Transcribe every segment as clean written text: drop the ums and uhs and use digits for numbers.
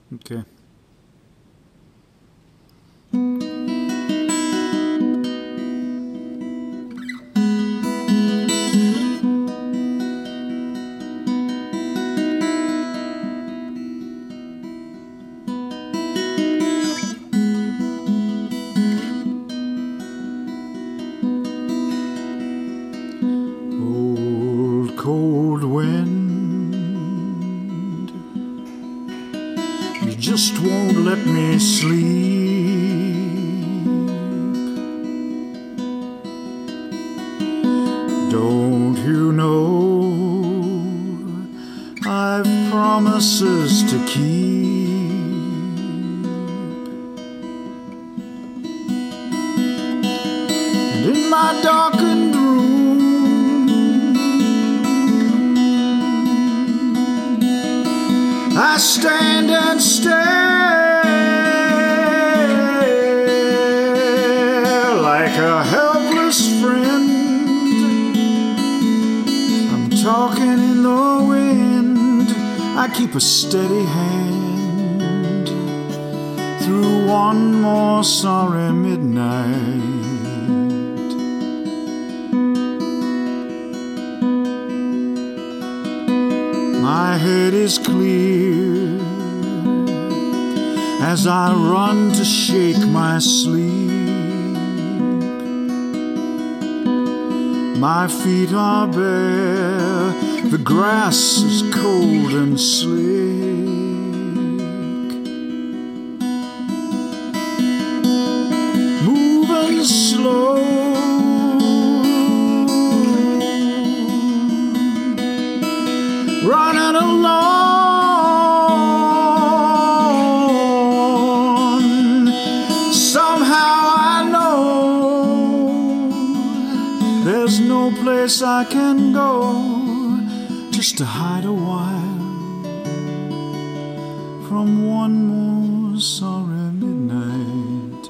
Okay. Old cold wind, you just won't let me sleep. Don't you know I've promises to keep? And in my darkened room, I stand and stare like a helpless friend. I'm talking in the wind. I keep a steady hand through one more sorry midnight. My head is clear as I run to shake my sleep. My feet are bare, the grass is cold and slick. Moving slow, running alone. Somehow I know there's no place I can go just to hide a while from one more sorry midnight.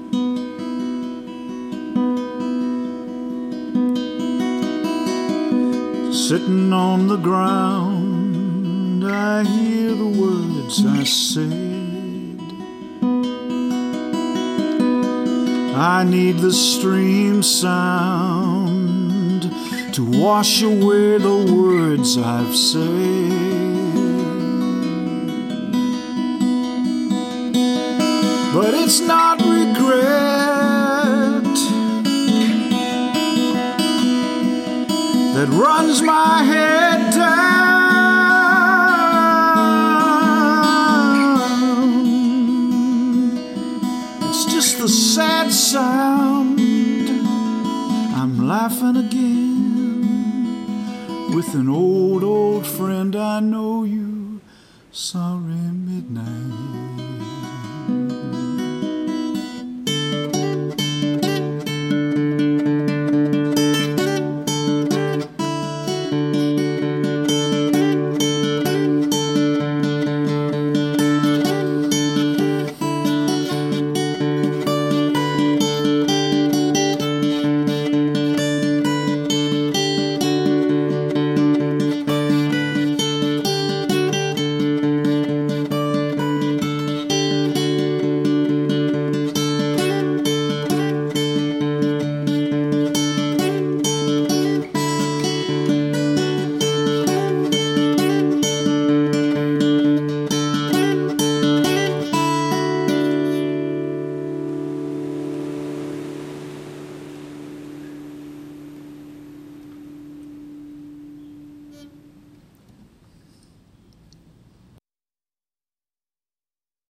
Sitting on the ground, I hear the words I said. I need the stream sound to wash away the words I've said. But it's not regret that runs my head down. It's just the sad sound. I'm laughing again with an old friend I know you. Sorry midnight.